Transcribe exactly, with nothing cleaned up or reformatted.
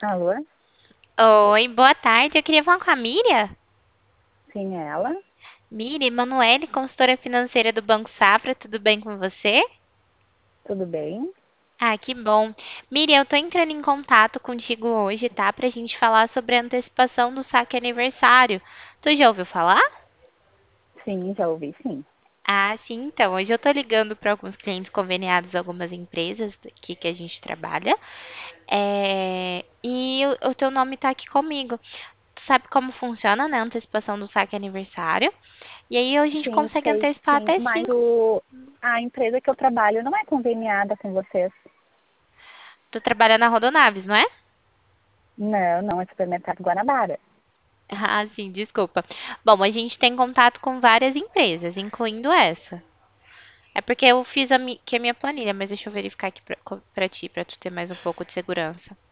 Alô? Oi, boa tarde. Eu queria falar com a Miriam. Sim, é ela? Miriam, Emanuele, consultora financeira do Banco Safra, tudo bem com você? Tudo bem? Ah, que bom. Miriam, eu tô entrando em contato contigo hoje, tá? Pra gente falar sobre a antecipação do saque aniversário. Tu já ouviu falar? Sim, já ouvi, sim. Ah, sim, então. Hoje eu tô ligando para alguns clientes conveniados, algumas empresas aqui que a gente trabalha. É, E o, o teu nome tá aqui comigo. Tu sabe como funciona, né? A antecipação do saque aniversário. E aí a gente Sim, consegue sei, antecipar sim. até Mas cinco. o, a empresa que eu trabalho não é conveniada com vocês. Tu trabalha na Rodonaves, não é? Não, não é supermercado Guanabara. Ah, sim, desculpa. Bom, a gente tem contato com várias empresas, incluindo essa. É porque eu fiz a mi- que é a minha planilha, mas deixa eu verificar aqui pra, co- pra ti, pra tu ter mais um pouco de segurança.